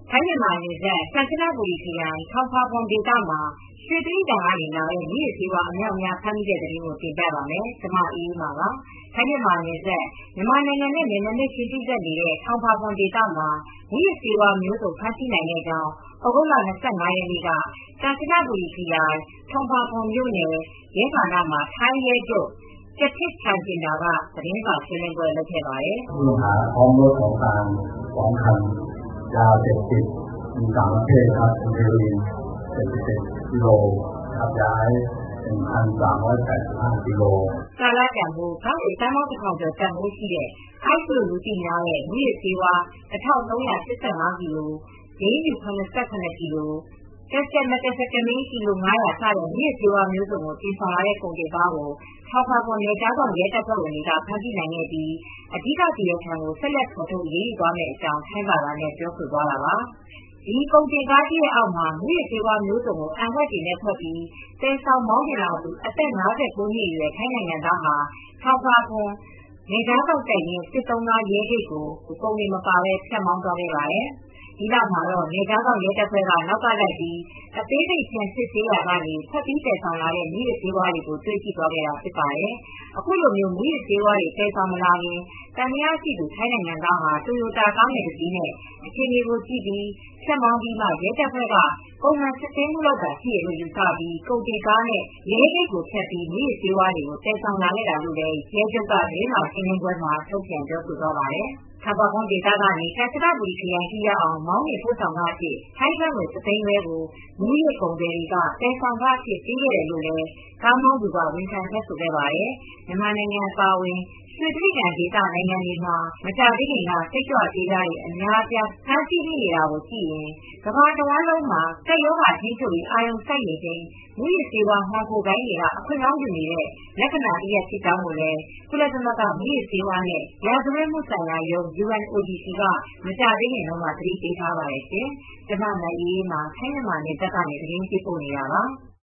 ထိုင်းမြန်မာနယ်စပ်ကမ်ချနဘူရီခရိုင်ထောင်ဖာပွန်ဒေသမှာရွှေတြိဂံကနေလာတဲ့မူးယစ်ဆေးဝါးအမြောက်အများဖမ်းမိတဲ့သတင်းကိုတင်ပြပါမယ်။ကျမအေးအေးမာပါ။ထိုင်းမြန်မာနယ်စပ်မြန်မာနိုင်ငံနဲ့နယ်နိမိတ်ချင်းထိစပ်နေတဲ့ထောင်ဖာပွန်ဒေသမှာမူးယစ်ဆေးဝါးမျိုးစုံဖမ်းဆီးနိုင်တဲ့ကြောင်းဩဂုတ်လ25 ရက်နေ့ကကမ်ချနဘူရီခရိုင်ထောင်ဖာပွန်မြို့နယ်ရဲဌာနမှာထိုင်းရဲချုပ်ကျထစ်ချန်ကျင်တာကသတင်းစာရှင်းလင်းပွဲလုပ်ခဲ့ပါတယ်။พร้อมรถของกลาง2 คันยาเสพติดมี3ประเภทครับเฮโรอีน77 กิโลครับย้าย 1,385 กิโลကာလတန်ဖိုးကောက်တန်းပေါင်းတစ်ထောင်ကျော်တန်ဖိုးရှိတဲ့အိုက်စ်လိုလူသိများတဲ့မူးယစ်ဆေးဝါး1385 ကီလို၊ဒိန်းဖြူ87 ကီလို၊ကက်စတက်မက်သ်အမ်ဖက်တမင်းကီလို 900 စတဲ့မူးယစ်ဆေးဝါးမျိုးစုံကိုတင်ဆောင်လာတဲ့ကုန်တင်ကားကိုထောင်ဖာပွန်နယ်ခြားစောင့်ရဲတပ်ဖွဲ့ဝင်တွေကဖမ်းဆီးနိုင်ခဲ့ပြီးအဓိကတရားခံကိုဆက်လက်ဖော်ထုတ်အရေးယူသွားမယ့်အကြောင်းထိုင်းဘာသာနဲ့ပြောဆိုသွားတာပါ။ဒီကုန်တင်ကားကြီးရဲ့အောက်မှာမူးယစ်ဆေးဝါးမျိုးစုံကိုအံဝှက်တင်နဲ့ဖွက်ပြီးသယ်ဆောင်မောင်းတင်လာသူအသက်59 နှစ်အရွယ်ထိုင်းနိုင်ငံသားဟာထောင်ဖာပွန်နယ်ခြားစောင့်တပ်ရင်းစစ်သုံးသားရဲဂိတ်ကိုကုန်တွေမပါဘဲဖြတ်မောင်းသွားခဲ့ပါတယ်။ဒီနောက်မှာတော့နယ်ခြားစောင့်ရဲတပ်ဖွဲ့ကနောက်ကလိုက်ပြီးအသေးစိတ်ချန်စစ်ဆေးရာကနေဖက်ပြီးတည်ဆောင်လာတဲ့မူးယစ်ဆေးဝါးတွေကိုတွေ့ရှိသွားခဲ့တာဖြစ်ပါတယ်။အခုလိုမျိုးမူးယစ်ဆေးဝါးတွေတည်ဆောင်မလာခင်တန်မြားရှိသူထိုင်းနိုင်ငံသားဟာတိုယိုတာကားငယ်တစ်စီးနဲ့အခြေအနေကိုကြည့်ပြီးဖြတ်မောင်းပြီးမှရဲတပ်ဖွဲ့ကပုံမှန်စစ်ဆေးမှုလောက်သာရှိရလို့ယူဆပြီးကုန်တင်ကားနဲ့ရဲဂိတ်ကိုဖြတ်ပြီးမူးယစ်ဆေးဝါးတွေကိုတည်ဆောင်လာခဲ့တာလို့လည်းရဲချုပ်ကသတင်းစာရှင်းလင်းပွဲမှာထုတ်ပြန်ပြောဆိုသွားပါတယ်။ထောင်ဖာပွန်ဒေသကနေကမ်ချနဘူရီခရိုင်ထိရောက်အောင်မောင်းနှင်ပို့ဆောင်ကအဖြစ်ထိုင်းဘတ်ငွေ1 သိန်းခွဲကိုမူးယစ်ကုန်သည်တွေကတည်ဆောင်ကအဖြစ်ပေးခဲ့တယ်လို့လည်းကားမောင်းသူကဝန်ခံထွက်ဆိုခဲ့ပါတယ်။မြန်မာနိုင်ငံအပါအဝင်ရွှေတြိဂံဒေသနိုင်ငံတွေမှာမကြာသေးခင်ကစိတ်ကြွဆေးပြားတွေအများအပြားဖမ်းဆီးနေတာကိုကြည့်ရင်ကမ္ဘာတဝန်းလုံးမှာကပ်ရောဂါထိန်းချုပ်ရေးအာရုံစိုက်နေချိန်မူးယစ်ဆေးဝါးမှောင်ခိုဂိုဏ်းတွေကအခွင့်ကောင်းယူနေတဲ့လက္ခဏာတရပ်ဖြစ်ကြောင်းကိုလည်းကုလသမဂ္ဂမူးယစ်ဆေးဝါးနဲ့ရာဇဝတ်မှုဆိုင်ရာရုံး UNODC ကမကြာသေးခင်တုန်းကသတိပေးထားပါတယ်ရှင်။ကျမနိုင်အေးအေးမှာထိုင်းမြန်မာနယ်စပ်ကနေသတင်းပေးပို့နေတာပါ။